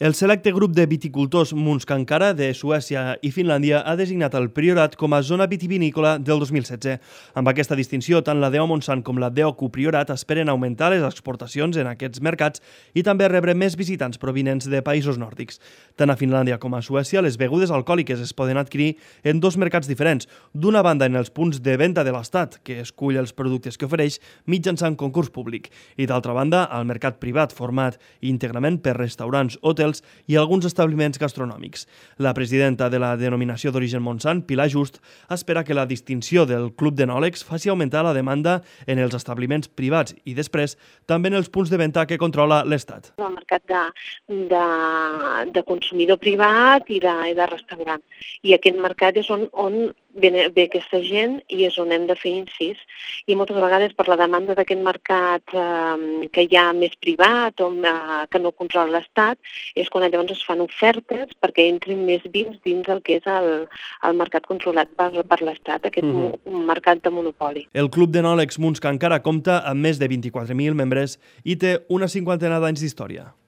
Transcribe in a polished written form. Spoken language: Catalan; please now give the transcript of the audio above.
El selecte grup de viticultors Munkskankara de Suècia i Finlàndia ha designat el Priorat com a zona vitivinícola del 2016. Amb aquesta distinció, tant la DO Montsant com la DO Priorat esperen augmentar les exportacions en aquests mercats i també rebre més visitants provinents de països nòrdics. Tant a Finlàndia com a Suècia, les begudes alcohòliques es poden adquirir en dos mercats diferents. D'una banda, en els punts de venda de l'Estat, que escull els productes que ofereix mitjançant concurs públic, i d'altra banda, al mercat privat, format íntegrament per restaurants, hotels i alguns establiments gastronòmics. La presidenta de la denominació d'origen Montsant, Pilar Just, espera que la distinció del Club d'Enòlegs faci augmentar la demanda en els establiments privats i després també en els punts de venda que controla l'Estat. El mercat de consumidor privat i de restaurant. I aquest mercat és on ve aquesta gent i és on hem de fer incís. I moltes vegades per la demanda d'aquest mercat que hi ha més privat o que no controla l'Estat, és quan llavors es fan ofertes perquè entrin més vins dins el que és el mercat controlat per l'Estat, aquest mercat de monopoli. El Club d'Enòlegs Munkskankara compta amb més de 24.000 membres i té una cinquantena d'anys d'història.